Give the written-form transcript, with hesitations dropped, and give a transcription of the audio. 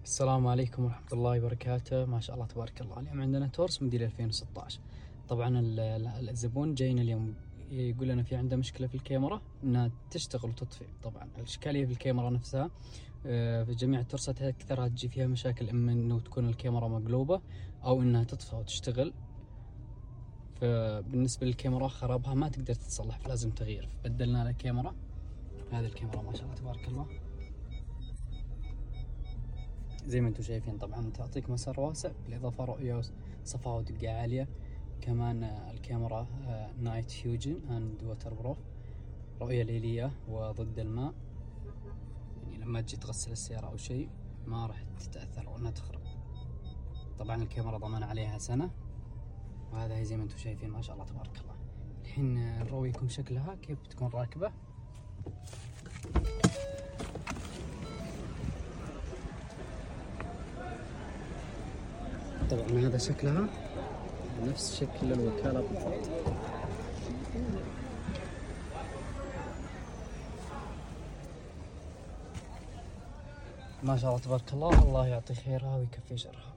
السلام عليكم ورحمة الله وبركاته. ما شاء الله تبارك الله. اليوم عندنا تورس موديل 2016. طبعا الزبون جاينا اليوم يقول لنا في عنده مشكلة في الكاميرا انها تشتغل وتطفي. طبعا الاشكالية في الكاميرا نفسها في جميع التورسات اكثرها تجي فيها مشاكل، اما انه تكون الكاميرا مقلوبة او انها تطفى وتشتغل. فبالنسبة للكاميرا خرابها ما تقدر تتصلح، فلازم تغيير. بدلنا له كاميرا. هذه الكاميرا ما شاء الله تبارك الله زي ما انتم شايفين، طبعا تعطيك مسار واسع، بالاضافه رؤيه صفاء ودقه عاليه. كمان الكاميرا نايت فيوجن اند ووتر بروف، رؤيه ليليه وضد الماء، يعني لما تجي تغسل السياره او شيء ما راح تتاثر او انها تخرب. طبعا الكاميرا ضمان عليها سنه، وهذا هي زي ما انتم شايفين ما شاء الله تبارك الله. الحين نرويكم شكلها كيف بتكون راكبه. طبعا هذا شكلها نفس شكل الوكالة بالضبط. ما شاء الله تبارك الله، الله يعطي خيرها ويكفي شرها.